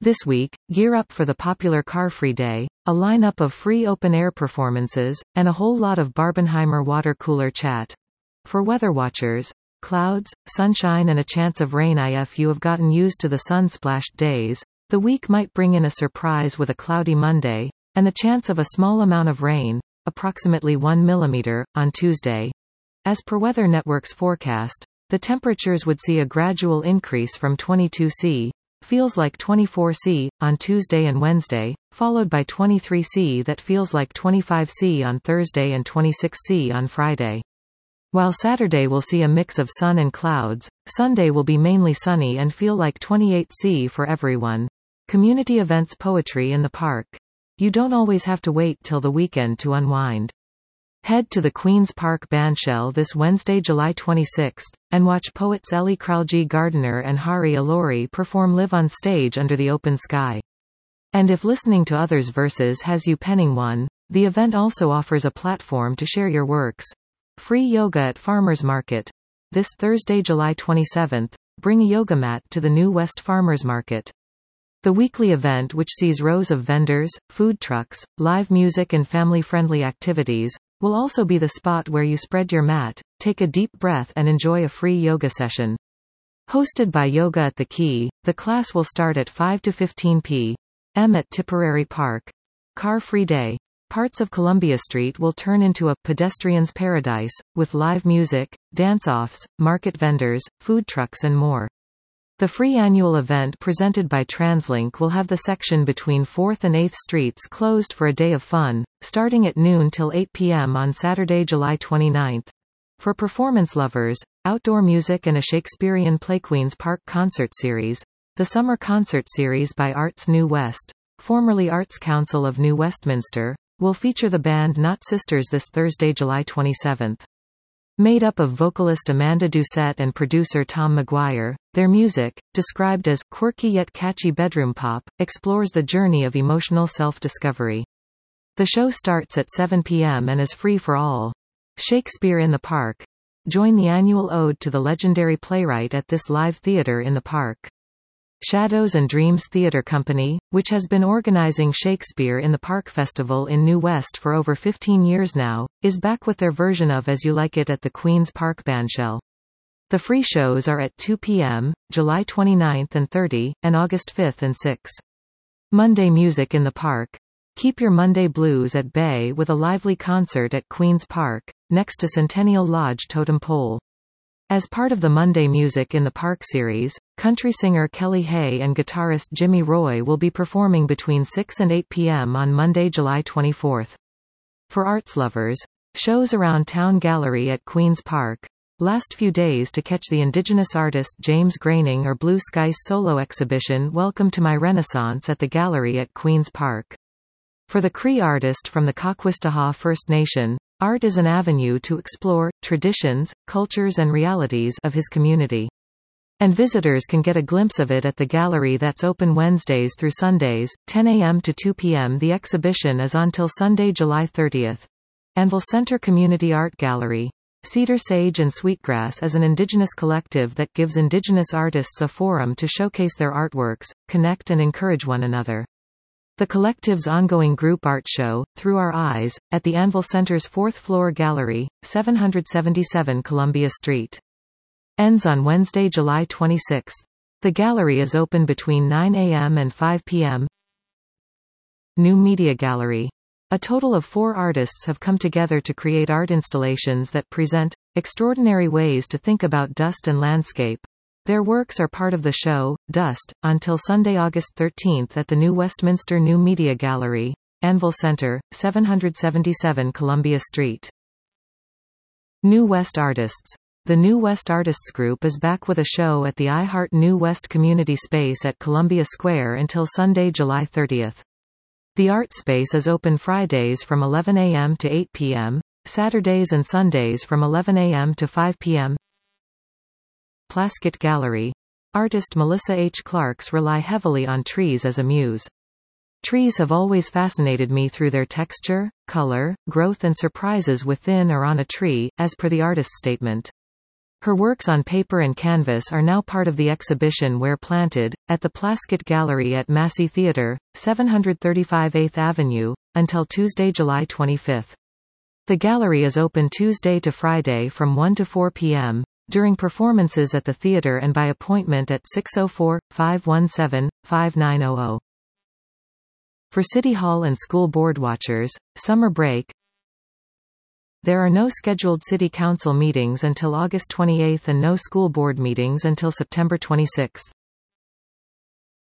This week, gear up for the popular Car Free Day, a lineup of free open-air performances, and a whole lot of Barbenheimer water cooler chat. For weather watchers, clouds, sunshine and a chance of rain. If you have gotten used to the sun-splashed days, the week might bring in a surprise with a cloudy Monday, and the chance of a small amount of rain, approximately 1 millimeter, on Tuesday. As per Weather Network's forecast, the temperatures would see a gradual increase from 22 C, feels like 24 C, on Tuesday and Wednesday, followed by 23 C that feels like 25 C on Thursday and 26 C on Friday. While Saturday will see a mix of sun and clouds, Sunday will be mainly sunny and feel like 28 C for everyone. Community events. Poetry in the park. You don't always have to wait till the weekend to unwind. Head to the Queen's Park Bandshell this Wednesday, July 26, and watch poets Ellie Kralji Gardiner and Hari Alori perform live on stage under the open sky. And if listening to others' verses has you penning one, the event also offers a platform to share your works. Free yoga at Farmers Market. This Thursday, July 27, bring a yoga mat to the New West Farmers Market. The weekly event, which sees rows of vendors, food trucks, live music and family-friendly activities, will also be the spot where you spread your mat, take a deep breath and enjoy a free yoga session. Hosted by Yoga at the Key, the class will start at 5 to 15 p.m. at Tipperary Park. Car Free Day. Parts of Columbia Street will turn into a pedestrian's paradise, with live music, dance-offs, market vendors, food trucks and more. The free annual event presented by TransLink will have the section between 4th and 8th Streets closed for a day of fun, starting at noon till 8 p.m. on Saturday, July 29. For performance lovers, outdoor music and a Shakespearean play. Queen's Park Concert Series. The Summer Concert Series by Arts New West, formerly Arts Council of New Westminster, will feature the band Not Sisters this Thursday, July 27. Made up of vocalist Amanda Doucette and producer Tom Maguire, their music, described as quirky yet catchy bedroom pop, explores the journey of emotional self-discovery. The show starts at 7 p.m. and is free for all. Shakespeare in the Park. Join the annual ode to the legendary playwright at this live theater in the park. Shadows and Dreams Theatre Company, which has been organizing Shakespeare in the Park Festival in New West for over 15 years now, is back with their version of As You Like It at the Queen's Park Bandshell. The free shows are at 2 p.m., July 29 and 30, and August 5 and 6. Monday Music in the Park. Keep your Monday blues at bay with a lively concert at Queen's Park, next to Centennial Lodge Totem Pole. As part of the Monday Music in the Park series, country singer Kelly Hay and guitarist Jimmy Roy will be performing between 6 and 8 p.m. on Monday, July 24. For arts lovers, shows around Town Gallery at Queen's Park. Last few days to catch the Indigenous artist James Graining or Blue Skies solo exhibition Welcome to My Renaissance at the Gallery at Queen's Park. For the Cree artist from the Kakwistaha First Nation, art is an avenue to explore traditions, cultures and realities of his community. And visitors can get a glimpse of it at the gallery that's open Wednesdays through Sundays, 10 a.m. to 2 p.m. The exhibition is on till Sunday, July 30. Anvil Center Community Art Gallery. Cedar Sage and Sweetgrass is an Indigenous collective that gives Indigenous artists a forum to showcase their artworks, connect and encourage one another. The collective's ongoing group art show, Through Our Eyes, at the Anvil Center's 4th floor gallery, 777 Columbia Street. Ends on Wednesday, July 26. The gallery is open between 9 a.m. and 5 p.m. New Media Gallery. A total of 4 artists have come together to create art installations that present extraordinary ways to think about dust and landscape. Their works are part of the show, Dust, until Sunday, August 13 at the New Westminster New Media Gallery, Anvil Center, 777 Columbia Street. New West Artists. The New West Artists Group is back with a show at the iHeart New West Community Space at Columbia Square until Sunday, July 30. The art space is open Fridays from 11 a.m. to 8 p.m., Saturdays and Sundays from 11 a.m. to 5 p.m. Plaskett Gallery. Artist Melissa H. Clarks rely heavily on trees as a muse. Trees have always fascinated me through their texture, color, growth and surprises within or on a tree, as per the artist's statement. Her works on paper and canvas are now part of the exhibition Where Planted, at the Plaskett Gallery at Massey Theatre, 735 8th Avenue, until Tuesday, July 25. The gallery is open Tuesday to Friday from 1 to 4 p.m., during performances at the theatre and by appointment at 604-517-5900. For City Hall and School Board watchers, summer break. There are no scheduled City Council meetings until August 28 and no school board meetings until September 26.